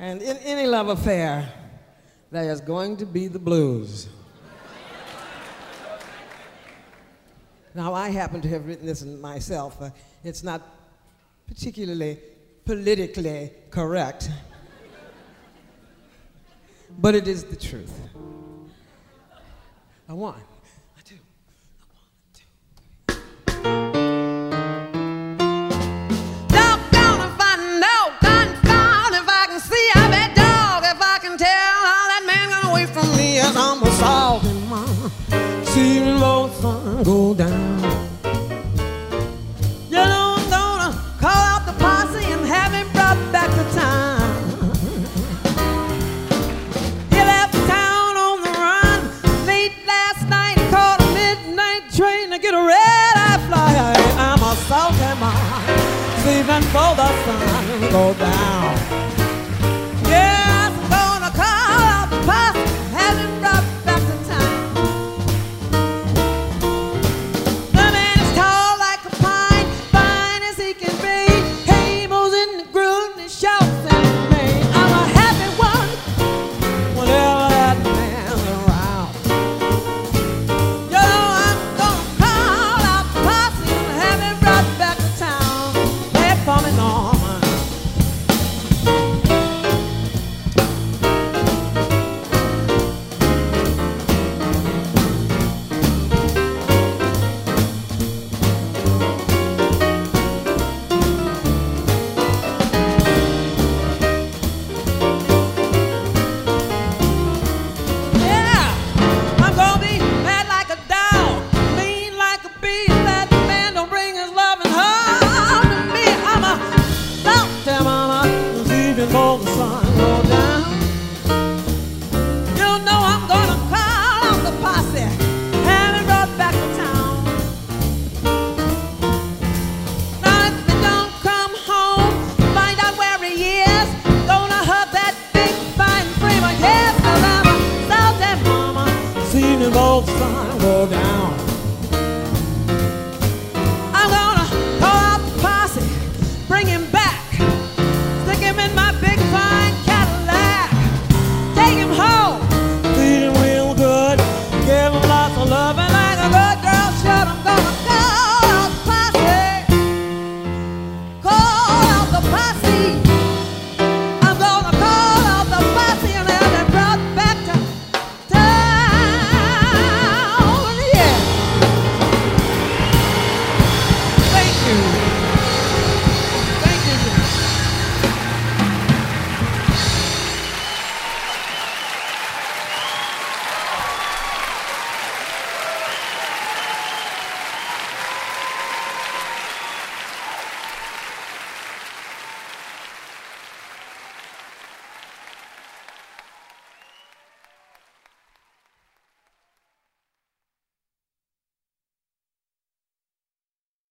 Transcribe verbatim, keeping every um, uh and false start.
And in any love affair, there's going to be the blues. Now, I happen to have written this myself. Uh, it's not particularly politically correct, but it is the truth. A one, a two, a one, two, three. Dog down if I know, confound if I can see. I bet dog if I can tell how that man got away from me. Yes, I'm a salty mama, seeing both sun go down. You know I'm gonna call out the posse and have him brought back to town. He left town on the run late last night, caught a midnight train to get a red-eye fly. I'm a salty mama, sleeping for the sun go down. Yes, I'm gonna call out the posse and have him brought back to town. The man is tall like a pine, fine as he can be. He moves in the groove and he shouts at me. I'm a happy one whenever that man's around. You know I'm gonna call out the posse and have him brought back to town. Play it for me, Norman. Yeah, I'm gonna be mad like a dog, mean like a beast. That man don't bring his loving home to me. I'm a salty mama, leaving for the sun go down. You know I'm gonna call out the posse, have him brought back to town. Now if they don't come home, find out where he is. Gonna hurt that big fine frame of his. 'Cause I'm a salty mama, seeing both sun go down.